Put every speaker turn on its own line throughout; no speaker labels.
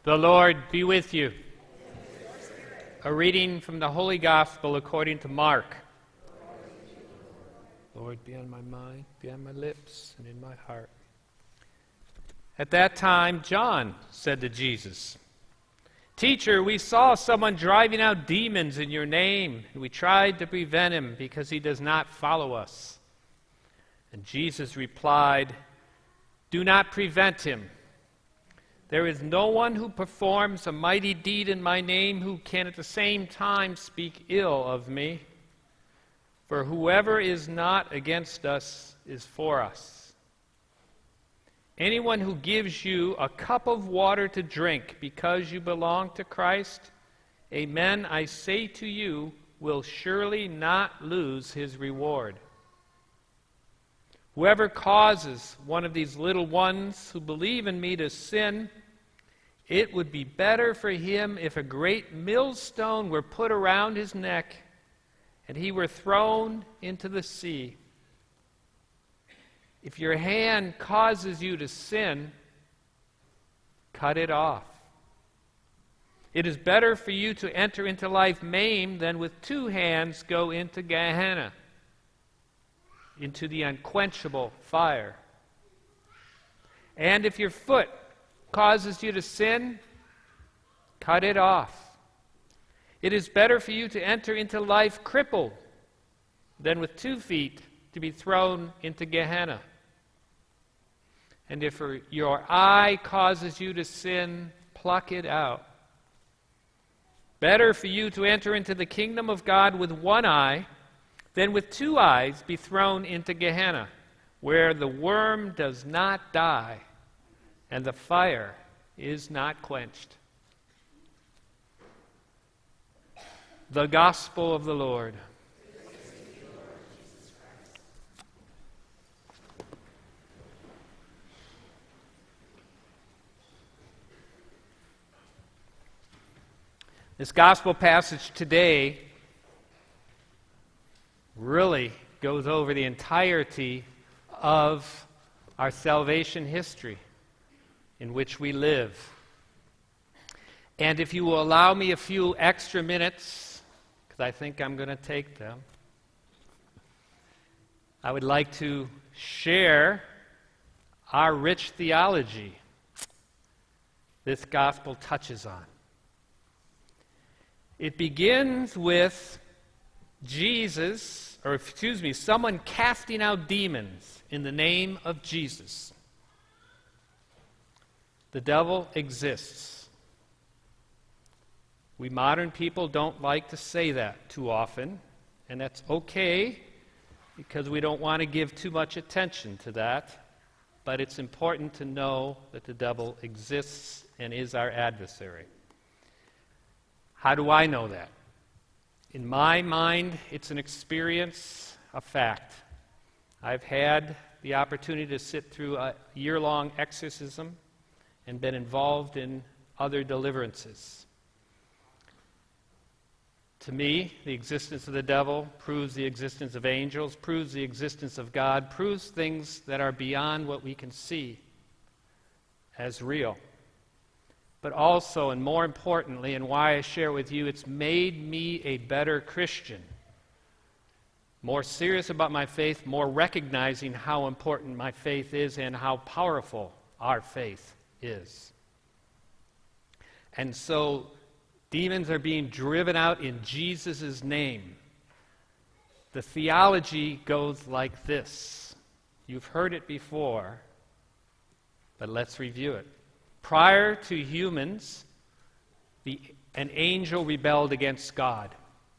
The Lord be with you. A reading from the Holy Gospel according to Mark. Lord, be on my mind, be on my lips, and in my heart. At that time, John said to Jesus, "Teacher, we saw someone driving out demons in your name, and we tried to prevent him because he does not follow us." And Jesus replied, "Do not prevent him. There is no one who performs a mighty deed in my name who can at the same time speak ill of me. For whoever is not against us is for us. Anyone who gives you a cup of water to drink because you belong to Christ, amen, I say to you, will surely not lose his reward. Whoever causes one of these little ones who believe in me to sin, it would be better for him if a great millstone were put around his neck and he were thrown into the sea. If your hand causes you to sin, cut it off. It is better for you to enter into life maimed than with two hands go into Gehenna, into the unquenchable fire. And if your foot causes you to sin, cut it off. It is better for you to enter into life crippled than with 2 feet to be thrown into Gehenna. And if your eye causes you to sin, pluck it out. Better for you to enter into the kingdom of God with one eye than with 2 eyes be thrown into Gehenna, where the worm does not die and the fire is not quenched." The Gospel of the Lord. This Gospel passage today really goes over the entirety of our salvation history in which we live. And if you will allow me a few extra minutes, because I think I'm going to take them, I would like to share our rich theology this gospel touches on. It begins with someone casting out demons in the name of Jesus. The devil exists. We modern people don't like to say that too often, and that's okay because we don't want to give too much attention to that, but it's important to know that the devil exists and is our adversary. How do I know that? In my mind, it's an experience, a fact. I've had the opportunity to sit through a year-long exorcism and been involved in other deliverances. To me, the existence of the devil proves the existence of angels, proves the existence of God, proves things that are beyond what we can see as real. But also, and more importantly, and why I share with you, it's made me a better Christian. More serious about my faith, more recognizing how important my faith is and how powerful our faith is. And so, demons are being driven out in Jesus' name. The theology goes like this. You've heard it before, but let's review it. Prior to humans, an angel rebelled against God.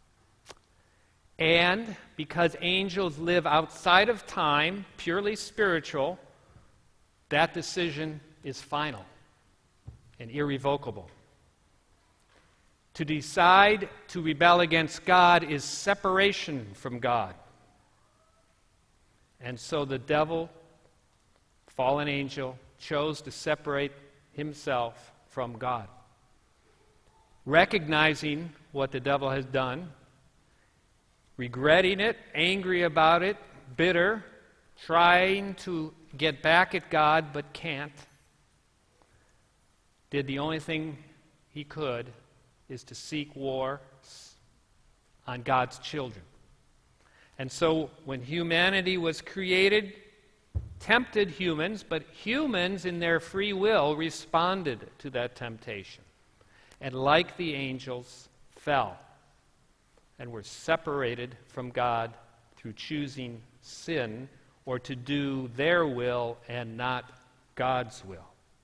And because angels live outside of time, purely spiritual, that decision is final and irrevocable. To decide to rebel against God is separation from God. And so the devil, fallen angel, chose to separate himself from God. Recognizing what the devil has done, regretting it, angry about it, bitter, trying to get back at God but can't, did the only thing he could, is to seek war on God's children. And so when humanity was created, tempted humans, but humans in their free will responded to that temptation. And like the angels, fell and were separated from God through choosing sin or to do their will and not God's will.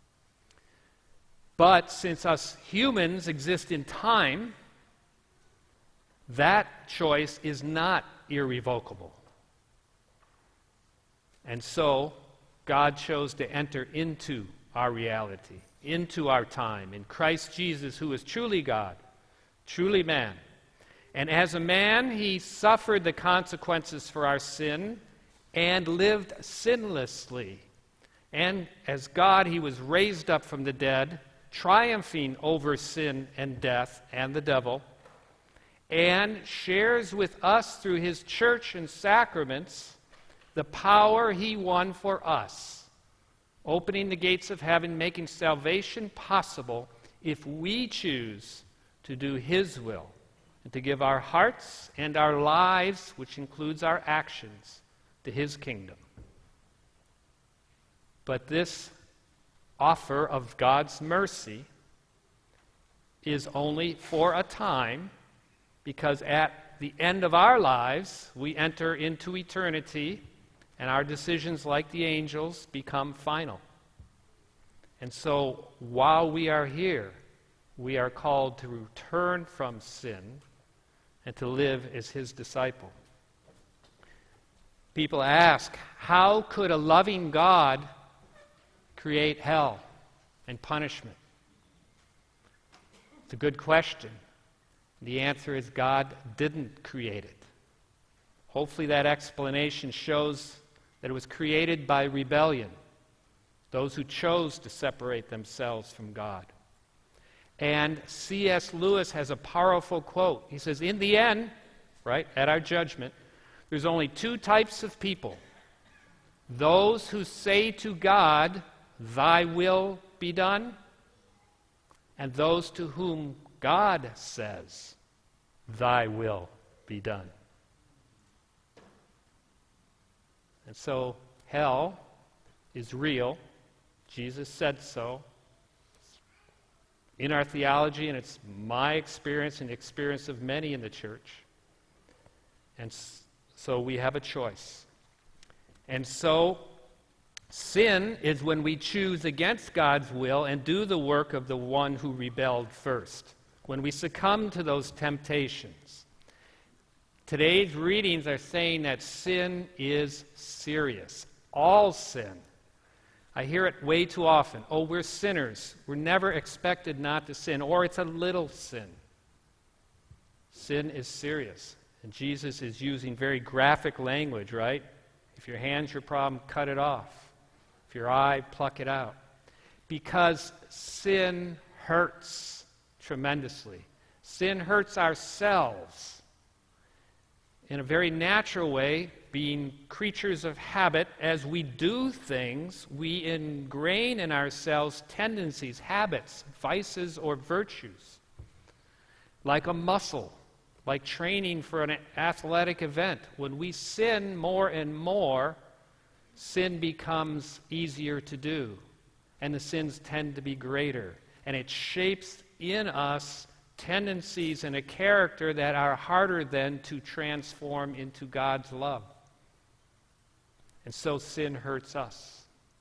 But since us humans exist in time, that choice is not irrevocable. And so, God chose to enter into our reality, into our time, in Christ Jesus, who is truly God, truly man. And as a man, he suffered the consequences for our sin and lived sinlessly. And as God, he was raised up from the dead, triumphing over sin and death and the devil, and shares with us through his church and sacraments the power he won for us, opening the gates of heaven, making salvation possible if we choose to do his will and to give our hearts and our lives, which includes our actions, to his kingdom. But this offer of God's mercy is only for a time, because at the end of our lives, we enter into eternity, and our decisions, like the angels, become final. And so, while we are here, we are called to return from sin and to live as his disciple. People ask, how could a loving God create hell and punishment? It's a good question. The answer is God didn't create it. Hopefully that explanation shows that it was created by rebellion, those who chose to separate themselves from God. And C.S. Lewis has a powerful quote. He says, in the end, right, at our judgment, there's only two types of people. Those who say to God, thy will be done, and those to whom God says, thy will be done. And so hell is real. Jesus said so. In our theology, and it's my experience and the experience of many in the church. And so we have a choice. And so sin is when we choose against God's will and do the work of the one who rebelled first, when we succumb to those temptations. Today's readings are saying that sin is serious. All sin. I hear it way too often. Oh, we're sinners. We're never expected not to sin. Or it's a little sin. Sin is serious. And Jesus is using very graphic language, right? If your hand's your problem, cut it off. If your eye, pluck it out. Because sin hurts tremendously. Sin hurts ourselves in a very natural way. Being creatures of habit, as we do things, we ingrain in ourselves tendencies, habits, vices, or virtues. Like a muscle, like training for an athletic event. When we sin more and more, sin becomes easier to do, and the sins tend to be greater. And it shapes in us tendencies and a character that are harder then to transform into God's love. And so sin hurts us.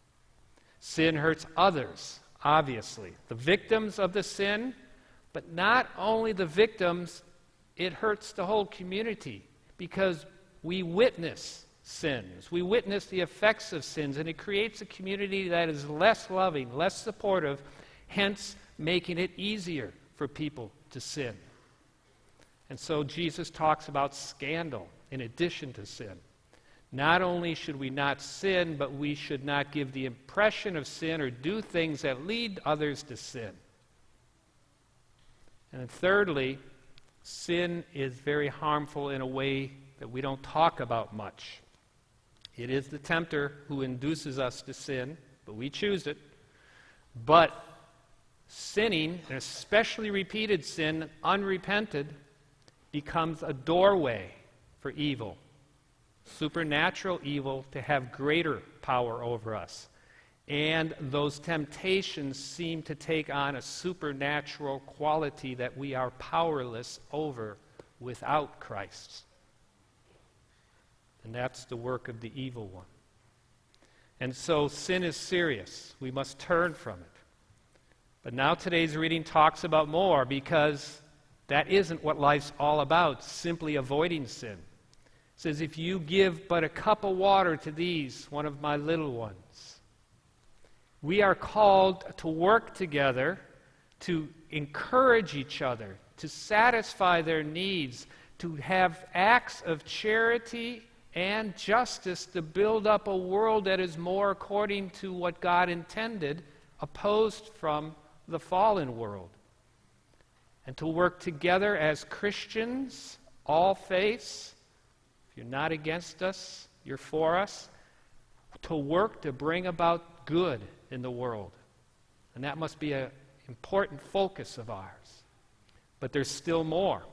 Sin hurts others, obviously. The victims of the sin, but not only the victims, it hurts the whole community, because we witness sins. We witness the effects of sins, and it creates a community that is less loving, less supportive, hence making it easier for people to sin. And so Jesus talks about scandal in addition to sin. Not only should we not sin, but we should not give the impression of sin or do things that lead others to sin. And then thirdly, sin is very harmful in a way that we don't talk about much. It is the tempter who induces us to sin, but we choose it. But Sinning, and especially repeated sin, unrepented, becomes a doorway for evil, supernatural evil, to have greater power over us. And those temptations seem to take on a supernatural quality that we are powerless over without Christ. And that's the work of the evil one. And so sin is serious. We must turn from it. But now today's reading talks about more, because that isn't what life's all about, simply avoiding sin. It says, if you give but a cup of water to these, one of my little ones. We are called to work together, to encourage each other, to satisfy their needs, to have acts of charity and justice to build up a world that is more according to what God intended, opposed from the fallen world. And to work together as Christians, all faiths. If you're not against us, you're for us. To work to bring about good in the world. And that must be an important focus of ours. But there's still more.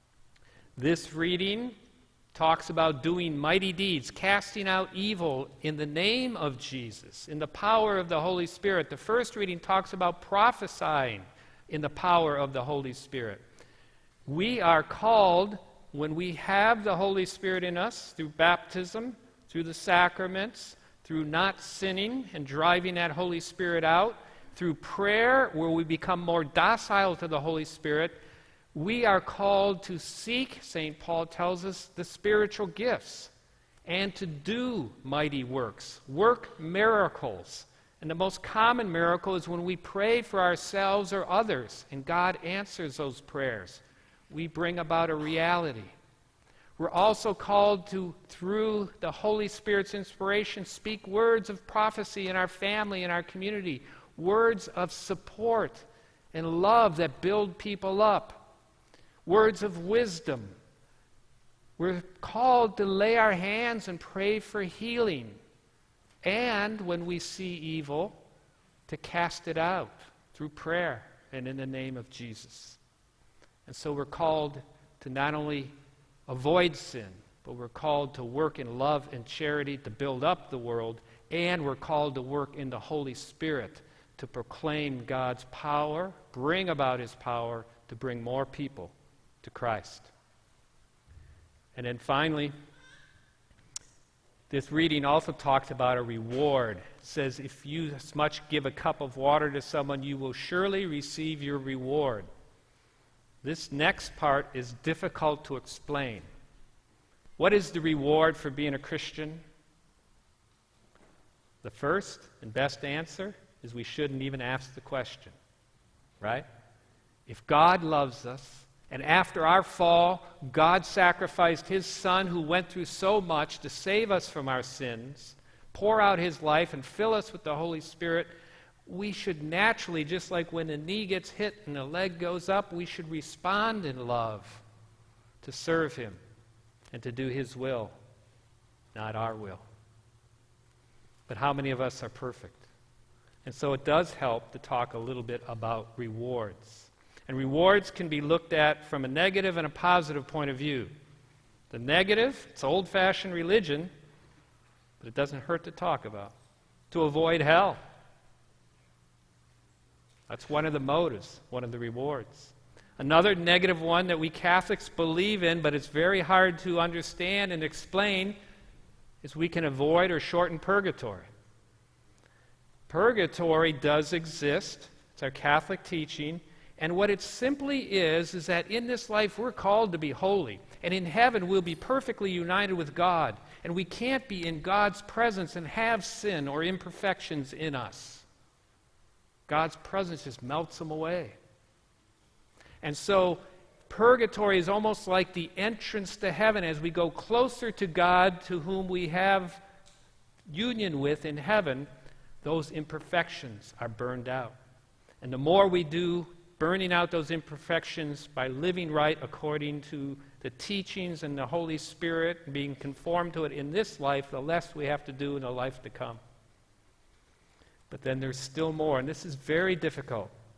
This reading talks about doing mighty deeds, casting out evil in the name of Jesus, in the power of the Holy Spirit. The first reading talks about prophesying in the power of the Holy Spirit. We are called, when we have the Holy Spirit in us, through baptism, through the sacraments, through not sinning and driving that Holy Spirit out, through prayer, where we become more docile to the Holy Spirit, we are called to seek, St. Paul tells us, the spiritual gifts and to do mighty works, work miracles. And the most common miracle is when we pray for ourselves or others, and God answers those prayers. We bring about a reality. We're also called to, through the Holy Spirit's inspiration, speak words of prophecy in our family, in our community, words of support and love that build people up. Words of wisdom. We're called to lay our hands and pray for healing. And when we see evil, to cast it out through prayer and in the name of Jesus. And so we're called to not only avoid sin, but we're called to work in love and charity to build up the world, and we're called to work in the Holy Spirit to proclaim God's power, bring about His power to bring more people to Christ. And then finally, this reading also talks about a reward. It says, if you as much give a cup of water to someone, you will surely receive your reward. This next part is difficult to explain. What is the reward for being a Christian? The first and best answer is we shouldn't even ask the question, right? If God loves us, and after our fall, God sacrificed His Son who went through so much to save us from our sins, pour out His life and fill us with the Holy Spirit, we should naturally, just like when a knee gets hit and a leg goes up, we should respond in love to serve Him and to do His will, not our will. But how many of us are perfect? And so it does help to talk a little bit about rewards. And rewards can be looked at from a negative and a positive point of view. The negative, it's old-fashioned religion, but it doesn't hurt to talk about. To avoid hell. That's one of the motives, one of the rewards. Another negative one that we Catholics believe in, but it's very hard to understand and explain, is we can avoid or shorten purgatory. Purgatory does exist. It's our Catholic teaching. And what it simply is that in this life we're called to be holy. And in heaven we'll be perfectly united with God. And we can't be in God's presence and have sin or imperfections in us. God's presence just melts them away. And so purgatory is almost like the entrance to heaven. As we go closer to God, to whom we have union with in heaven, those imperfections are burned out. And the more we do burning out those imperfections by living right according to the teachings and the Holy Spirit, and being conformed to it in this life, the less we have to do in the life to come. But then there's still more, and this is very difficult,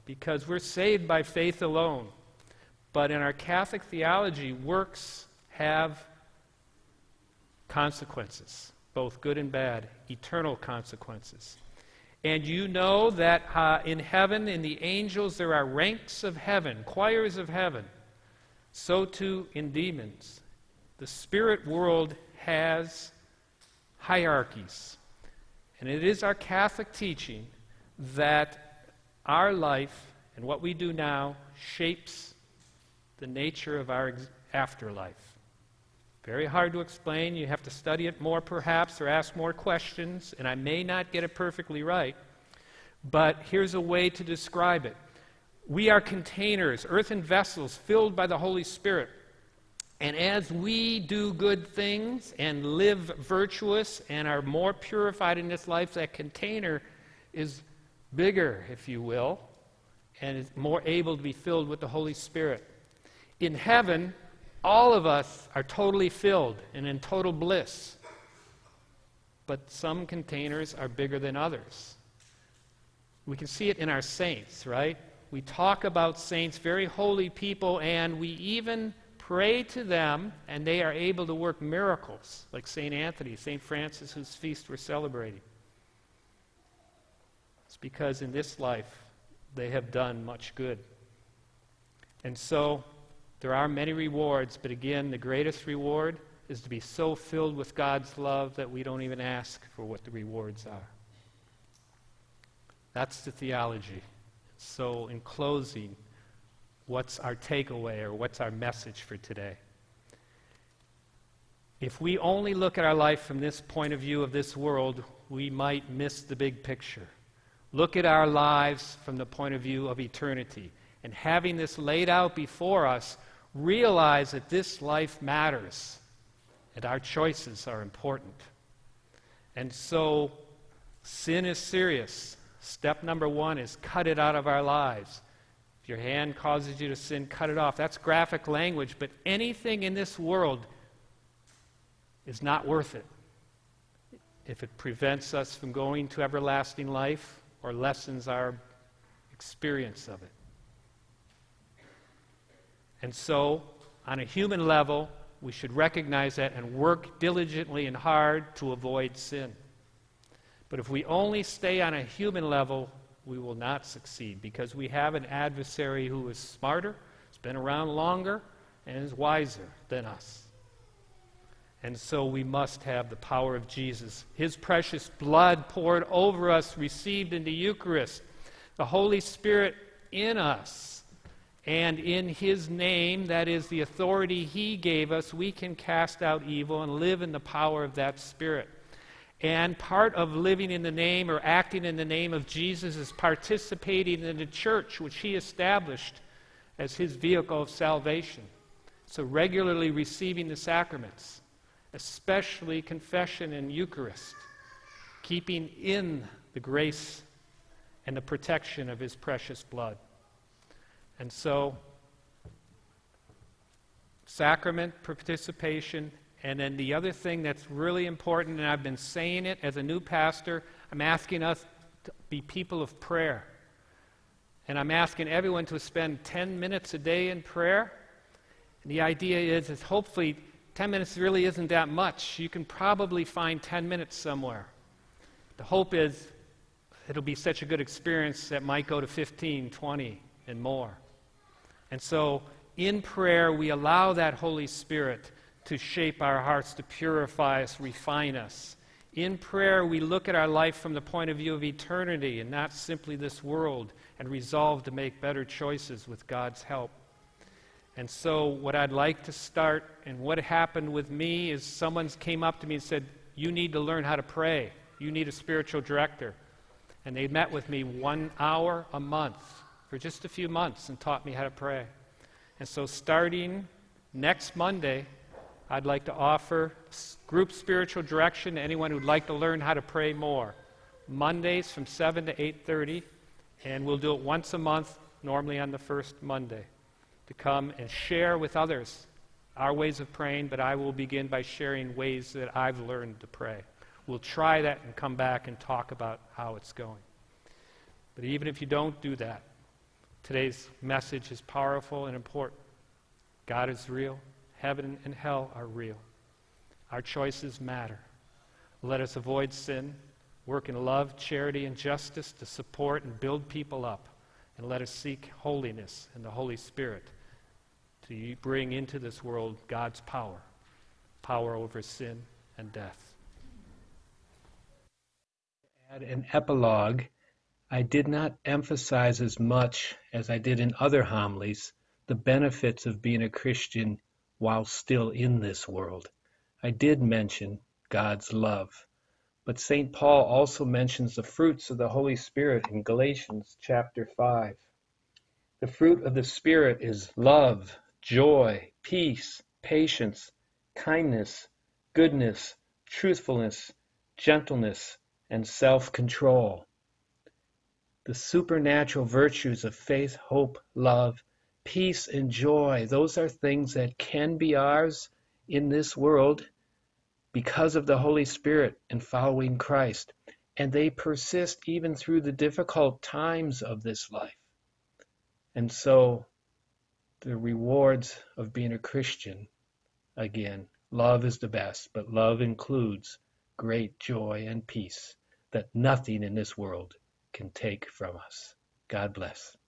because we're saved by faith alone. But in our Catholic theology, works have consequences, both good and bad, eternal consequences. And you know that in heaven, in the angels, there are ranks of heaven, choirs of heaven. So too in demons. The spirit world has hierarchies. And it is our Catholic teaching that our life and what we do now shapes the nature of our afterlife. Very hard to explain. You have to study it more perhaps or ask more questions, and I may not get it perfectly right. But here's a way to describe it. We are containers, earthen vessels filled by the Holy Spirit. And as we do good things and live virtuous and are more purified in this life, that container is bigger, if you will, and is more able to be filled with the Holy Spirit. In heaven, all of us are totally filled and in total bliss. But some containers are bigger than others. We can see it in our saints, right? We talk about saints, very holy people, and we even pray to them, and they are able to work miracles, like St. Anthony, St. Francis, whose feast we're celebrating. It's because in this life they have done much good. And so there are many rewards, but again, the greatest reward is to be so filled with God's love that we don't even ask for what the rewards are. That's the theology. So in closing, what's our takeaway or what's our message for today? If we only look at our life from this point of view of this world, we might miss the big picture. Look at our lives from the point of view of eternity. And having this laid out before us, realize that this life matters and our choices are important. And so, sin is serious. Step number one is cut it out of our lives. If your hand causes you to sin, cut it off. That's graphic language, but anything in this world is not worth it if it prevents us from going to everlasting life or lessens our experience of it. And so, on a human level, we should recognize that and work diligently and hard to avoid sin. But if we only stay on a human level, we will not succeed because we have an adversary who is smarter, has been around longer, and is wiser than us. And so we must have the power of Jesus. His precious blood poured over us, received in the Eucharist, the Holy Spirit in us. And in His name, that is the authority He gave us, we can cast out evil and live in the power of that Spirit. And part of living in the name or acting in the name of Jesus is participating in the church, which He established as His vehicle of salvation. So regularly receiving the sacraments, especially confession and Eucharist, keeping in the grace and the protection of His precious blood. And so, sacrament participation, and then the other thing that's really important, and I've been saying it as a new pastor, I'm asking us to be people of prayer. And I'm asking everyone to spend 10 minutes a day in prayer. And the idea is hopefully 10 minutes really isn't that much. You can probably find 10 minutes somewhere. The hope is it'll be such a good experience that might go to 15, 20, and more. And so in prayer, we allow that Holy Spirit to shape our hearts, to purify us, refine us. In prayer, we look at our life from the point of view of eternity and not simply this world, and resolve to make better choices with God's help. And so what I'd like to start, and what happened with me, is someone came up to me and said, you need to learn how to pray. You need a spiritual director. And they met with me 1 hour a month for just a few months and taught me how to pray. And so starting next Monday, I'd like to offer group spiritual direction to anyone who'd like to learn how to pray more. Mondays from 7 to 8:30, and we'll do it once a month, normally on the first Monday, to come and share with others our ways of praying, but I will begin by sharing ways that I've learned to pray. We'll try that and come back and talk about how it's going. But even if you don't do that, Today's message is powerful and important. God is real. Heaven and hell are real. Our choices matter. Let us avoid sin, work in love, charity, and justice to support and build people up. And let us seek holiness and the Holy Spirit to bring into this world God's power over sin and death.
Add an epilogue. I did not emphasize as much as I did in other homilies the benefits of being a Christian while still in this world. I did mention God's love, but St. Paul also mentions the fruits of the Holy Spirit in Galatians chapter 5. The fruit of the Spirit is love, joy, peace, patience, kindness, goodness, truthfulness, gentleness, and self-control. The supernatural virtues of faith, hope, love, peace, and joy, those are things that can be ours in this world because of the Holy Spirit and following Christ. And they persist even through the difficult times of this life. And so the rewards of being a Christian, again, love is the best, but love includes great joy and peace that nothing in this world can take from us. God bless.